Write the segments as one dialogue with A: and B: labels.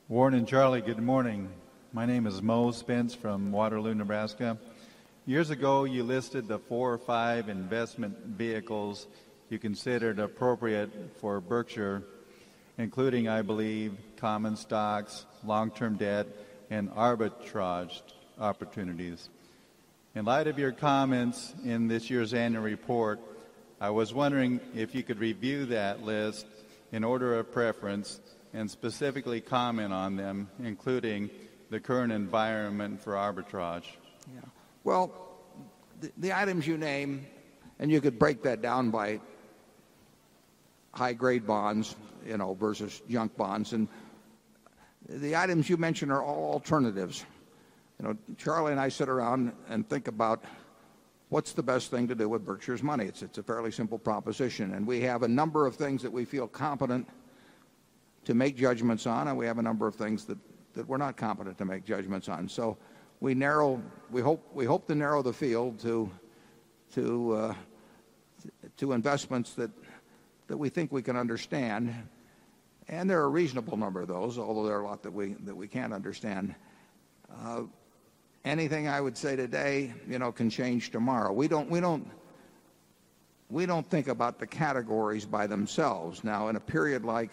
A: Warren and Charlie, good morning. My name is Mo Spence from Waterloo, Nebraska. Years ago, you listed the 4 or 5 investment vehicles you considered appropriate for Berkshire, including, I believe, common stocks, long-term debt, and arbitrage opportunities. In light of your comments in this year's annual report, I was wondering if you could review that list in order of preference and specifically comment on them, including the current environment for arbitrage.
B: Yeah. Well, the items you name, and you could break that down by high-grade bonds, versus junk bonds, and the items you mentioned are all alternatives. Charlie and I sit around and think about what's the best thing to do with Berkshire's money. It's a fairly simple proposition, and we have a number of things that we feel competent to make judgments on, and we have a number of things that we're not competent to make judgments on. So we hope to narrow the field to investments that we think we can understand, and there are a reasonable number of those, although there are a lot that we can't understand. Anything I would say today, can change tomorrow. We don't think about the categories by themselves. Now, in a period like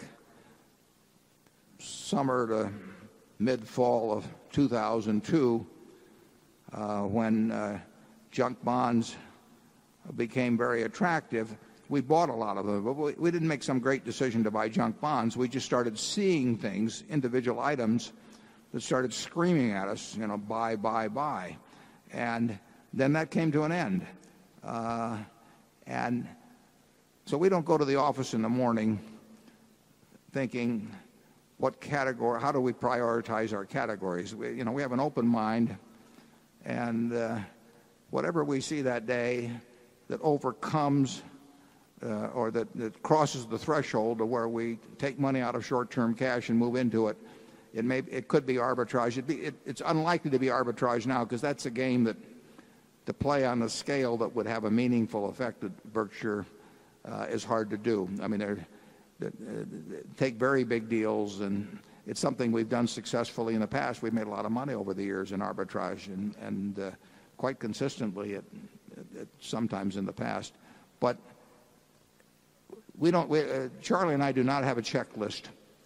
B: summer to mid-fall of 2002, when junk bonds became very attractive, we bought a lot of them. But we didn't make some great decision to buy junk bonds. We just started seeing things, individual items, that started screaming at us, buy, buy, buy. And then that came to an end. And so we don't go to the office in the morning thinking, what category, how do we prioritize our categories? We have an open mind, and whatever we see that day that overcomes or that crosses the threshold to where we take money out of short-term cash and move into it, it could be arbitrage. It's unlikely to be arbitrage now, because that's a game that to play on a scale that would have a meaningful effect at Berkshire is hard to do. I mean, take very big deals, and it's something we've done successfully in the past. We've made a lot of money over the years in arbitrage, and quite consistently sometimes in the past. But Charlie and I do not have a checklist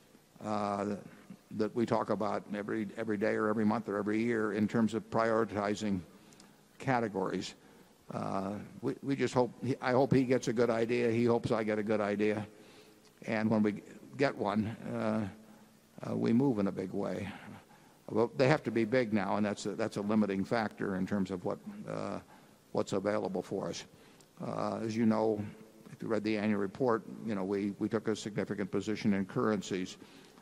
B: that we talk about every day or every month or every year in terms of prioritizing categories. We just hope, I hope he gets a good idea. He hopes I get a good idea. And when we get one, we move in a big way. Well, they have to be big now, and that's a limiting factor in terms of what's available for us. As you know, if you read the annual report, we took a significant position in currencies.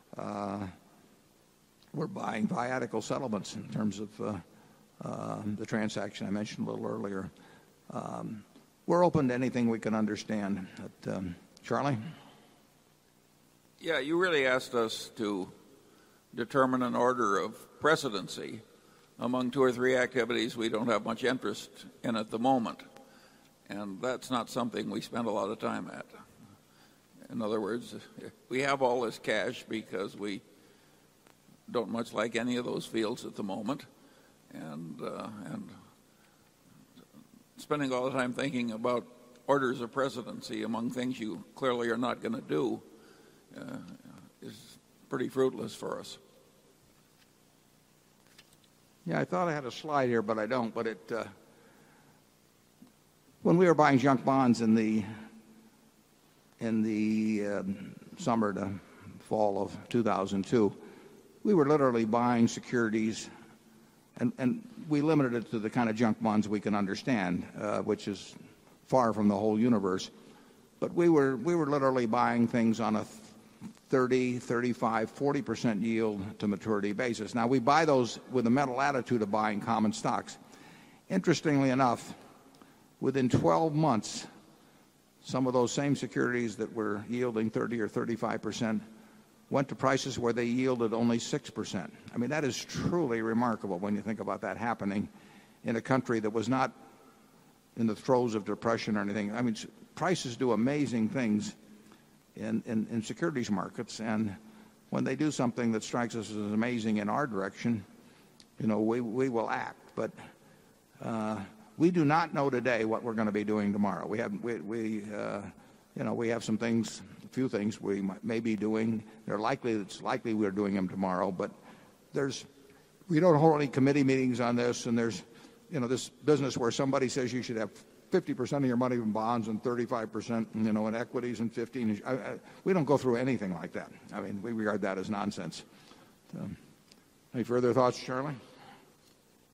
B: We're buying viatical settlements in terms of the transaction I mentioned a little earlier. We're open to anything we can understand. But, Charlie?
C: Yeah, you really asked us to determine an order of precedency among 2 or 3 activities we don't have much interest in at the moment. And that's not something we spend a lot of time at. In other words, we have all this cash because we don't much like any of those fields at the moment. And spending all the time thinking about orders of precedency among things you clearly are not going to do is pretty fruitless for us.
B: Yeah, I thought I had a slide here, but I don't. But when we were buying junk bonds in the summer to fall of 2002, we were literally buying securities, and we limited it to the kind of junk bonds we can understand, which is far from the whole universe. But we were literally buying things on a 30, 35, 40% yield to maturity basis. Now, we buy those with a mental attitude of buying common stocks. Interestingly enough, within 12 months, some of those same securities that were yielding 30 or 35% went to prices where they yielded only 6%. I mean, that is truly remarkable when you think about that happening in a country that was not in the throes of depression or anything. I mean, prices do amazing things in securities markets, and when they do something that strikes us as amazing in our direction, we will act. But we do not know today what we're going to be doing tomorrow. We have some things, a few things we may be doing. It's likely we're doing them tomorrow, but we don't hold any committee meetings on this, and there's this business where somebody says you should have 50% of your money in bonds and 35% in equities and 15%. We don't go through anything like that. I mean, we regard that as nonsense. Any further thoughts, Charlie?